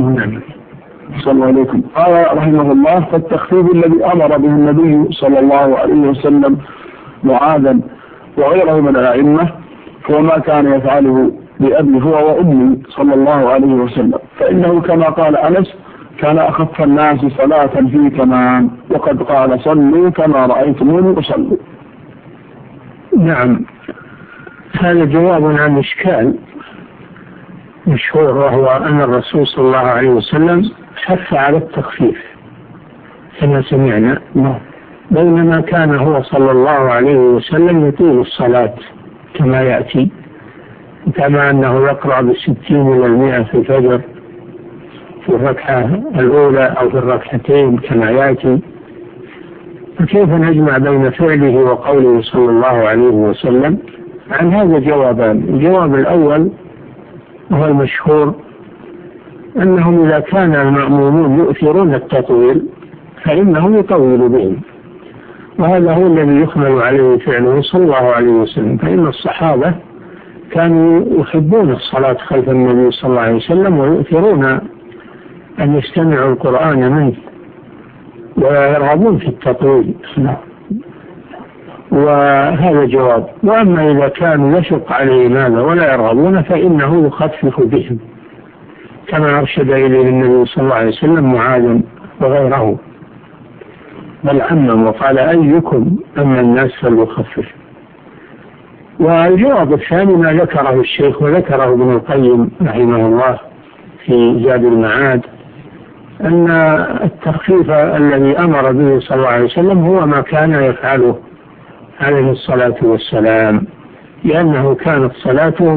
صلى الله عليكم. قال رحمه الله: فالتخفيف الذي أمر به النبي صلى الله عليه وسلم معاذا وغيره من الأئمة هو ما كان يفعله بأبي هو وأمي صلى الله عليه وسلم، فإنه كما قال أنس كان أخف الناس صلاة في كمان، وقد قال: صلوا كما رأيتموني أصلي. نعم، هذا جواب عن إشكال مشهور، وهو أن الرسول صلى الله عليه وسلم حث على التخفيف كما سمعنا، بينما كان هو صلى الله عليه وسلم يطيل الصلاة كما يأتي، كما أنه يقرأ ب60 إلى 100 في الفجر في الركعة الأولى أو في الركعتين كما يأتي. فكيف نجمع بين فعله وقوله صلى الله عليه وسلم؟ عن هذا جوابان. الجواب الأول وهو المشهور أنهم إذا كان المأمومون يؤثرون التطويل فإنه يطول بهم، وهذا هو الذي يحمل عليه فعله صلى الله عليه وسلم، فإن الصحابة كانوا يحبون الصلاة خلف النبي صلى الله عليه وسلم ويؤثرون أن يستمعوا القرآن منه ويرغبون في التطويل، وهذا جواب. وأما إذا كانوا يشق عليهم هذا ولا يرغبون فإنه يخفف بهم كما أرشد إليه النبي صلى الله عليه وسلم معاذ وغيره، بل عمم وقال: أيكم أما الناس فليخفف. والجواب الثاني ما ذكره الشيخ وذكره ابن القيم رحمه الله في زاد المعاد، أن التخفيف الذي أمر به صلى الله عليه وسلم هو ما كان يفعله عليه الصلاة والسلام، لأنه كانت صلاته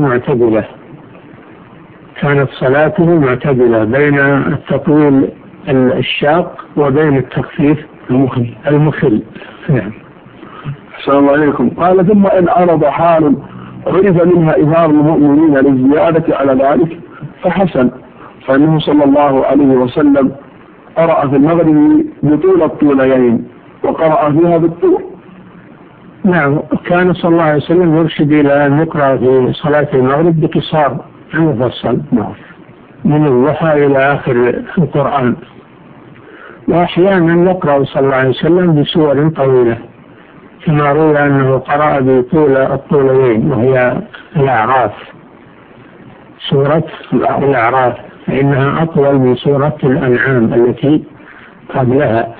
معتدلة بين التطويل الشاق وبين التخفيف المخل. نعم. صلى الله عليكم. قال: ثم إن عرض حال عرف منها إظهار المؤمنين للزيادة على ذلك فحسن، فإنه صلى الله عليه وسلم قرأ في المغرب بطول الطولين وقرأ فيها بالطول. نعم، كان صلى الله عليه وسلم يرشد إلى أن يقرأ في صلاة المغرب بقصار مفصل من الضحى إلى آخر القرآن، وأحيانا يقرأ صلى الله عليه وسلم بسور طويلة كما روي أنه قرأ بطول الطولين وهي الأعراف، سورة الأعراف، فإنها أطول من سورة الأنعام التي قبلها.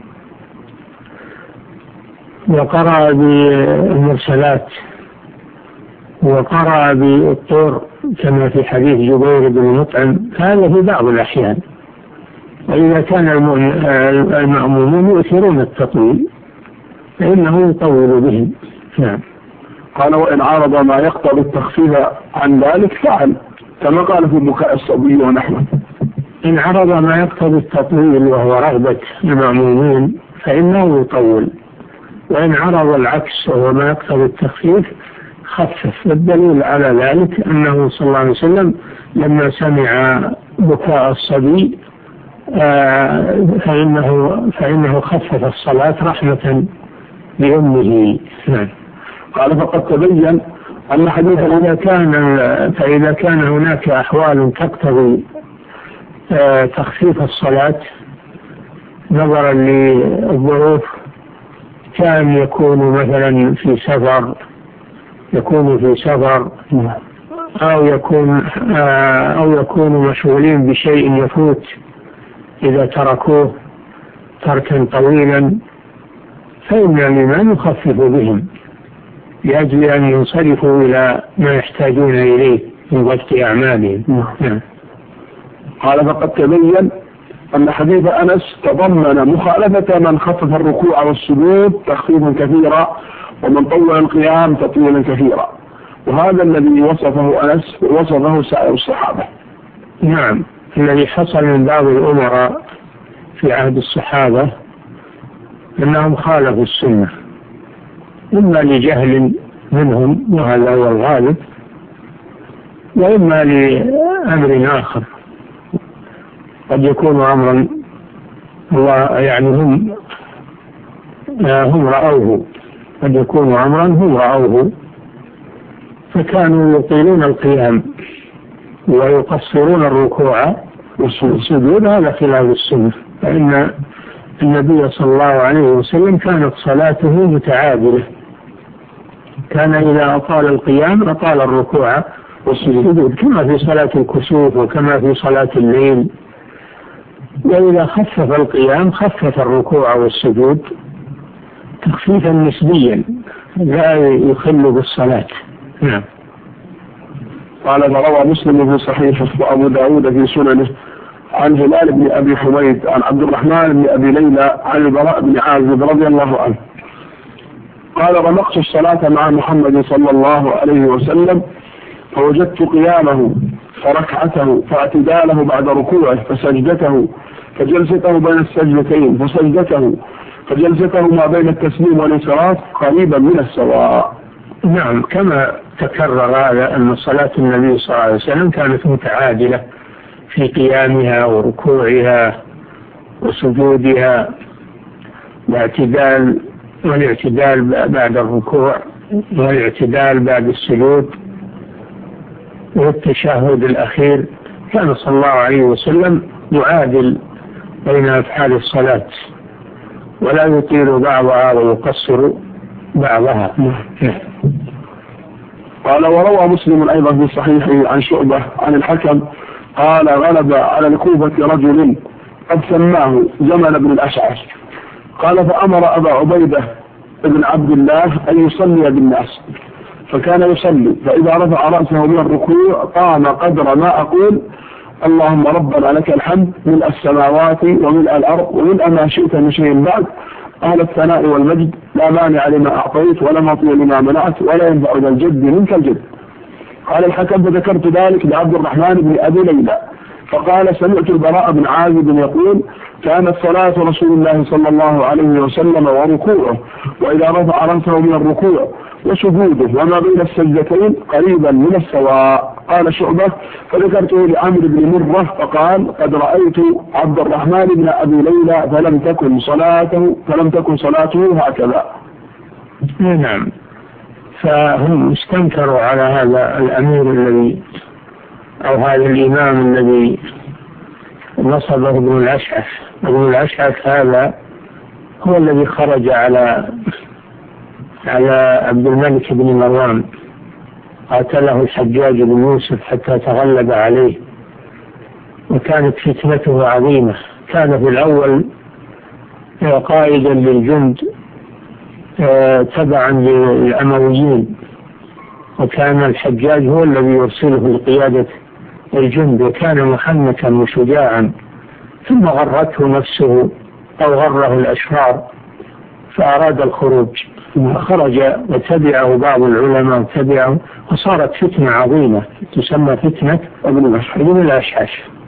وقرأ بالمرسلات وقرأ بالطور كما في حديث جبير بن مطعم، هذا في بعض الأحيان. وإذا كان المأمومون يؤثرون التطويل فإنه يطول بهم. نعم. قال: وإن عارض ما يقتضي التخفيف عن ذلك فعل، كما قال في بكاء الصبي ونحوه. إن عرض ما يقتضي التطويل وهو رغبة المأمومين فإنه يطول، وإن عرض العكس وهو ما يقتضي التخفيف خفف. والدليل على ذلك أنه صلى الله عليه وسلم لما سمع بكاء الصبي فإنه خفف الصلاة رحمة بأمه. نعم. قال: فقد تبين أن حديث فإذا كان هناك أحوال تقتضي تخفيف الصلاة نظرا للظروف، كان يكون مثلا في سفر، أو يكون مشغولين بشيء يفوت إذا تركوه تركا طويلا، فإن الإمام يخفف بهم لأجل أن ينصرفوا إلى ما يحتاجون إليه من وقت أعمالهم. قال فقد تبين أن حديث أنس تضمن مخالفة من خفف الركوع والسجود تخفيفا كثيرا ومن طول القيام تطويلا كثيرا، وهذا الذي وصفه أنس وصفه سائر الصحابة. نعم، الذي حصل من بعض الأمراء في عهد الصحابة أنهم خالفوا السنة، إما لجهل منهم وهذا هو الغالب، وإما لأمر آخر قد يكون أمرا يعني هم رأوه، قد يكون أمرا هم رأوه فكانوا يطيلون القيام ويقصرون الركوع والسجود، هذا خلاف السنة. فإن النبي صلى الله عليه وسلم كانت صلاته متعادلة، كان إذا أطال القيام أطال الركوع والسجود كما في صلاة الكسوف وكما في صلاة الليل، وإذا خفف القيام خفف الركوع والسجود تخفيفا نسبيا لا يخل بالصلاة. نعم. قال فروى مسلم في صحيحه وأبو داود في سننه عن هلال بن أبي حميد عن عبد الرحمن بن أبي ليلى عن البراء بن عازب رضي الله عنه قال رمقت الصلاة مع محمد صلى الله عليه وسلم فوجدت قيامه فركعته فاعتداله بعد ركوعه فسجدته فجلسته بين السجدتين فسجدته فجلسته ما بين التسليم والانصراف قريبا من السواء. نعم، كما تكرر هذا أن صلاة النبي صلى الله عليه وسلم كانت متعادلة في قيامها وركوعها وسجودها والاعتدال بعد الركوع والاعتدال بعد السجود والتشهد الأخير، كان صلى الله عليه وسلم يعادل بين أفعال الصلاة ولا يطيل بعضها ويقصر بعضها. قال وروى مسلم أيضا في صحيحه عن شعبة عن الحكم قال غلب على الكوفة رجل قد سماه جمل بن الأشعث قال فأمر أبا عبيدة بن عبد الله أن يصلي بالناس، فكان يصلي فإذا رفع رأسه من الركوع قام قدر ما أقول اللهم ربنا لك الحمد ملء السماوات وملء الأرض وملء ما شئت من شيء بعد أهل الثناء والمجد لا مانع لما أعطيت ولا معطي لما منعت ولا ينفع ذا الجد منك الجد. قال الحكم فذكرت ذلك لعبد الرحمن بن أبي ليلى فقال سمعت البراء بن عازب يقول كانت صلاة رسول الله صلى الله عليه وسلم وركوعه وإذا رفع رأسه من الركوع وسجوده وما بين السجدتين قريبا من السواء. قال شعبة فذكرته لعمرو بن مرة فقال قد رأيت عبد الرحمن بن أبي ليلى فلم تكن صلاته هكذا. نعم، فهم استنكروا على هذا الأمير الذي أو هذا الإمام الذي نصبه ابن الأشعث. ابن الأشعث هذا هو الذي خرج على عبد الملك بن مروان، قاتله الحجاج بن يوسف حتى تغلب عليه، وكانت فتنته عظيمة. كان في الأول قائدا للجند تبعا للأمويين، وكان الحجاج هو الذي يرسله لقيادة الجند، وكان محنكا وشجاعا، ثم غرته نفسه أو غره الأشرار فأراد الخروج، خرج وتبعه بعض العلماء تبعه، وصارت فتنة عظيمة تسمى فتنة ابن الأشعث.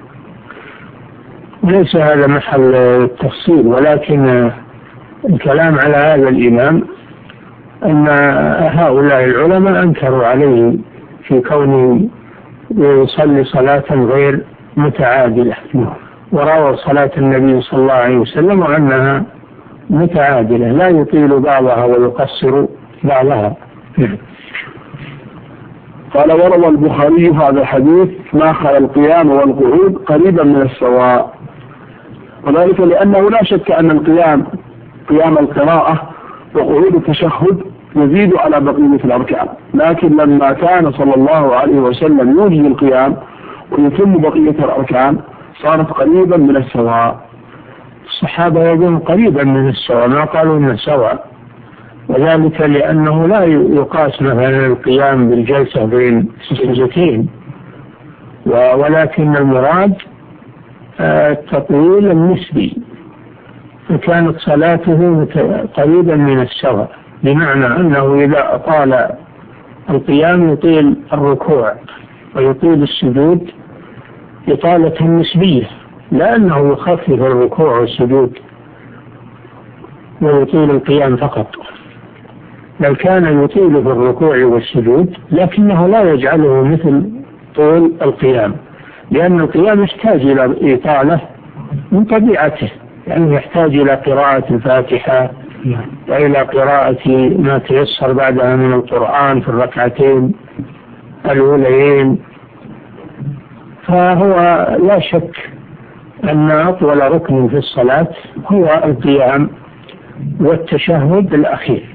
ليس هذا محل التفصيل، ولكن الكلام على هذا الإمام أن هؤلاء العلماء أنكروا عليه في كونه يصلي صلاة غير متعادلة، وروى صلاة النبي صلى الله عليه وسلم أنها متعادلة لا يطيل بعضها ويقصر بعضها. قال وروى البخاري هذا الحديث ما خلا القيام والقعود قريبا من السواء، وذلك لأنه لا شك أن القيام قيام القراءة وقعود التشهد يزيد على بقية الأركان، لكن لما كان صلى الله عليه وسلم يوجد القيام ويتم بقية الأركان صارت قريبا من السواء. الصحابة يقولون قريبا من السواء، ما قالوا انه سواء، وذلك لأنه لا يقاس مثلا القيام بالجلسة بين السجدتين، ولكن المراد التطويل النسبي، فكانت صلاته قريبا من السواء، بمعنى أنه إذا أطال القيام يطيل الركوع ويطيل السجود إطالة نسبية، لا أنه يخفف الركوع والسجود ويطيل القيام فقط، بل كان يطيل في الركوع والسجود لكنه لا يجعله مثل طول القيام، لأن القيام يحتاج إلى إطالة من طبيعته، يعني يحتاج إلى قراءة الفاتحة وإلى قراءة ما تيسر بعدها من القرآن في الركعتين الأوليين، فهو لا شك أن أطول ركن في الصلاة هو القيام والتشهد الأخير،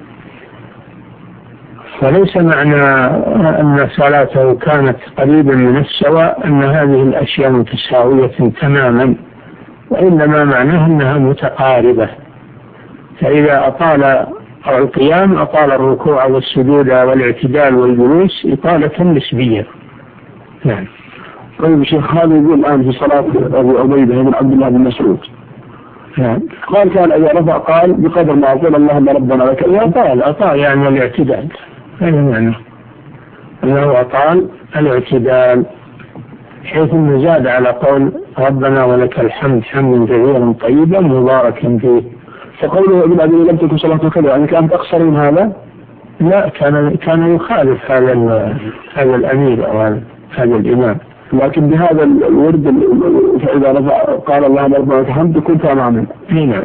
فليس معنى أن صلاته كانت قريبا من السواء أن هذه الأشياء متساوية تماما، وإنما معناه أنها متقاربة، فإذا أطال القيام أطال الركوع والسجود والاعتدال والجلوس إطالة نسبية. نعم. طيب شيخ، هذا يقول الآن في صلاة أبي عبيدة بن عبد الله بن مسعود، نعم، قال كان إذا رفع قال بقدر ما أقول اللهم ربنا لك أطال يعني الاعتدال، هذا معنى أنه أطال الاعتدال، حيث أنه زاد على قول ربنا ولك الحمد حمدا كثيرا طيبا مباركا فيه. فقوله ابن أبي لم تكن صلاته كذا يعني كانت أقصر من هذا؟ لا، كان يخالف هذا الأمير أو هذا الإمام، لكن بهذا الورد فإذا رفع قال اللهم ربنا لك الحمد كنت أمامه. نعم.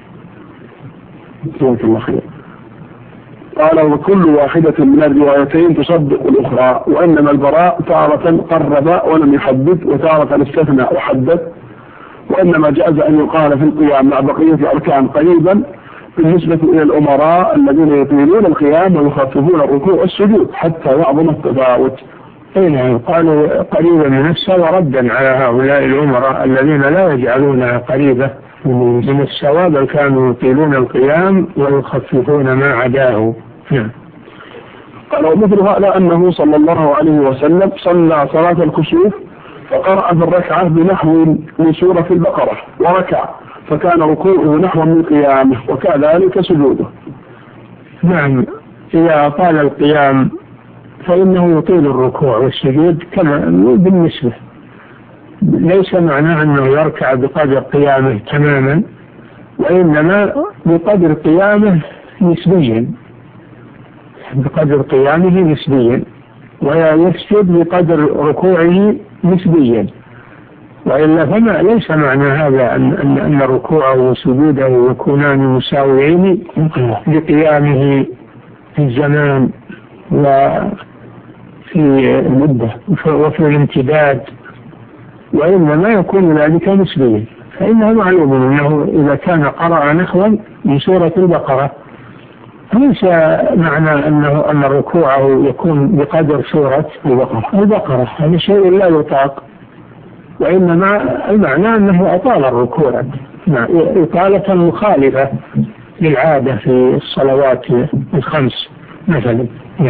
جزاك الله خير. قال وكل واحدة من الروايتين تصدق الأخرى، وإنما البراء تارة قرب ولم يحدد وتارة استثنى وحدد، وإنما جاز أن يقال في القيام مع بقية الأركان قريبا بالنسبة إلى الأمراء الذين يطيلون القيام ويخففون الركوع والسجود حتى يعظم التفاوت. نعم، قالوا قريبا من السواء ردا على هؤلاء الأمراء الذين لا يجعلونها قريبة من السواء، بل كانوا يطيلون القيام ويخففون ما عداه. قال ومثل هذا أنه صلى الله عليه وسلم صلى صلاة الكسوف فقرأ في الركعة بنحو من سورة البقرة وركع، فكان ركوعه نحو من قيامه وكذلك سجوده. نعم، إذا طال القيام فإنه يطيل الركوع والسجود كما بالنسبة، ليس معناه أنه يركع بقدر قيامه تماما، وإنما بقدر قيامه نسبيا، بقدر قيامه نسبيا، ويسجد بقدر ركوعه نسبيا، وإلا فما ليس معنى هذا أن ركوعه وسجوده يكونان مساويين بقيامه في الزمان وفي المدة وفي الامتداد، وإنما يكون ذلك نسبيا، فإنه معلوم أنه إذا كان قرأ نحوا من سورة البقرة ليس معنى أن ركوعه يكون بقدر سورة البقرة، هذا شيء لا يطاق، وإنما المعنى أنه أطال الركوع إطالة مخالفة للعادة في الصلوات الخمس مثلا.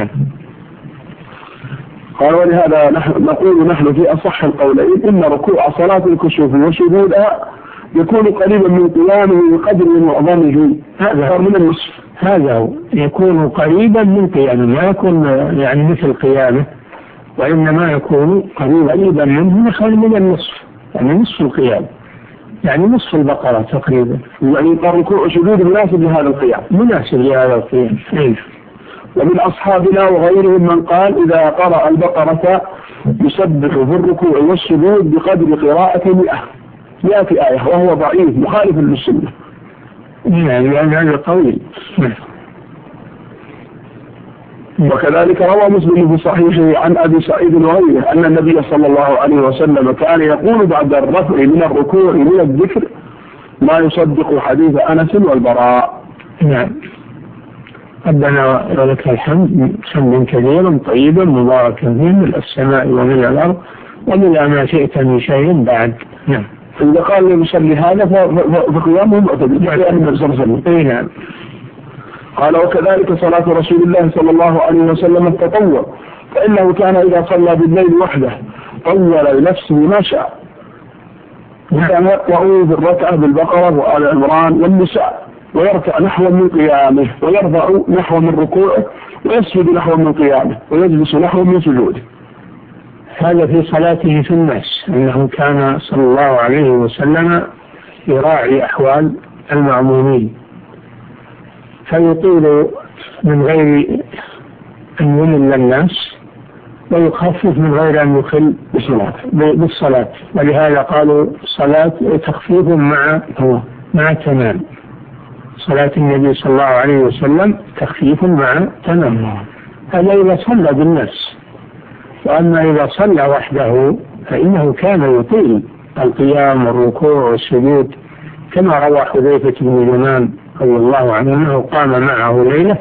قال ولهذا نقول نحن في أصح القولين إن ركوع صلاة الكسوف وسجودها يكون قريبا من قيامه بقدر معظمه، هذا من النصف، هذا يكون قريبا من قيامه، ما يكون يعني مثل قيامه، وإنما يكون قريبا منه مثل من النصف، يعني نصف القيام، يعني نصف البقرة تقريبا، يعني الركوع وسجود مناسب لهذا القيام، مناسب لهذا القيام. ومن أصحابنا وغيرهم من قال إذا قرأ البقرة يسبح في الركوع والسجود بقدر قراءة 100 آية، وهو ضعيف مخالف للسنة. يعني هذا طويل. وكذلك روى مسلم في صحيحه عن أبي سعيد وغيره أن النبي صلى الله عليه وسلم كان يقول بعد الرفع من الركوع من الذكر ما يصدق حديث أنس والبراء. نعم. ربنا ولك الحمد حمدا كثيرا طيبا مباركا فيه من السماء ومن الأرض ومن ما شئت من شيء بعد. نعم. إذا قال يصلي هذا فقيامه معتدل. نعم. قال وكذلك صلاة رسول الله صلى الله عليه وسلم التطوع، فإنه كان إذا صلى بالليل وحده طول لنفسه ما شاء، وكان يقرأ بالركعة بالبقرة وآل عمران والنساء، ويركع نحو من قيامه، ويرفع نحو من ركوعه، ويسجد نحو من قيامه، ويجلس نحو من سجوده. هذا في صلاته في الناس، أنه كان صلى الله عليه وسلم يراعي أحوال المأمومين فيطيل من غير أن يمل الناس ويخفف من غير أن يخل بالصلاة. ولهذا قالوا صلاة تخفيف مع تمام. صلاة النبي صلى الله عليه وسلم تخفيف مع تمام. هذا إذا صلى بالناس. وأما إذا صلى وحده فإنه كان يطيل القيام والركوع والسجود، كما روى حذيفة بن اليمان رضي الله عنه أنه قام معه ليلة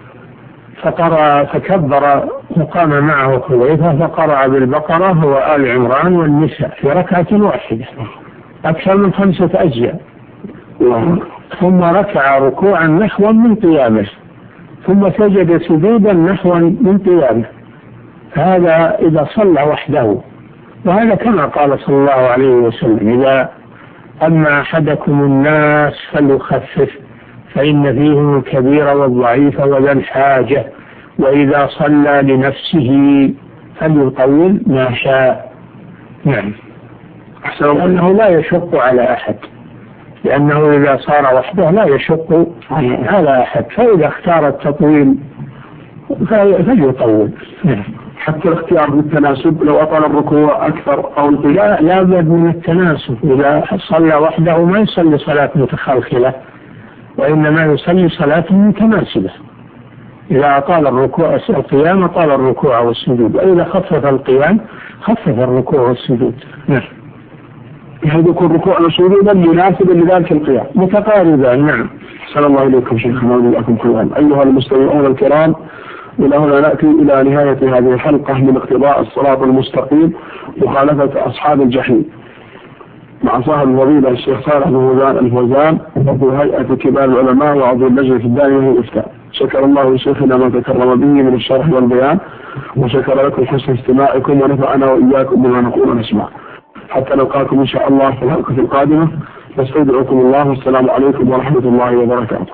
فكبر وقام معه حذيفة فقرأ بالبقرة وآل عمران والنساء في ركعة واحدة أكثر من 5 أجزاء، ثم ركع ركوعا نحوا من قيامه، ثم سجد سجودا نحوا من قيامه. هذا إذا صلى وحده. وهذا كما قال صلى الله عليه وسلم: إذا أما أحدكم الناس فليخفف فإن فيهم الكبير والضعيف وذا الحاجة، وإذا صلى لنفسه فليطول ما شاء. نعم. لأنه لا يشق على أحد، لأنه إذا صار وحده لا يشق على أحد، فإذا اختار التطويل فليطول. نعم. حتى الاختيار بالتناسب، لو أطال الركوع أكثر أو القيام لا بد من التناسب. إذا صلى وحده ما يصلي صلاة متخلخلة، وإنما يصلي صلاة متناسبة. إذا أطال القيام أطال الركوع والسجود، وإذا خفف القيام خفف الركوع والسجود. نعم. هذا يكون ركوع وسجودا مناسبا لذلك القيام متقاربا. نعم. صلى الله إليكم شيخنا ولكم كلهم. أيها المستمعون الكرام، إلى هنا نأتي إلى نهاية هذه الحلقة من اقتضاء الصراط المستقيم مخالفة أصحاب الجحيم، مع صاحب الفضيلة الشيخ صالح بن فوزان الفوزان، عضو هيئة كبار العلماء وعضو اللجنة الدائمة للإفتاء. شكر الله لشيخنا ما تكرم به من الشرح والبيان، وشكر لكم حسن استماعكم، ونفعنا وإياكم بما نقول ونسمع. حتى نلقاكم إن شاء الله في الحلقة القادمة، نستودعكم الله، والسلام عليكم ورحمة الله وبركاته.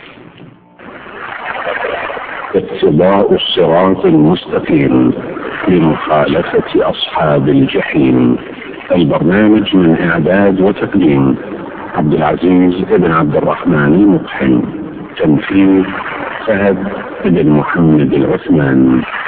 اتباع الصراط المستقيم لمخالفة أصحاب الجحيم. البرنامج من إعداد وتقديم عبد العزيز بن عبد الرحمن المطحن. تنفيذ فهد بن محمد العثمان.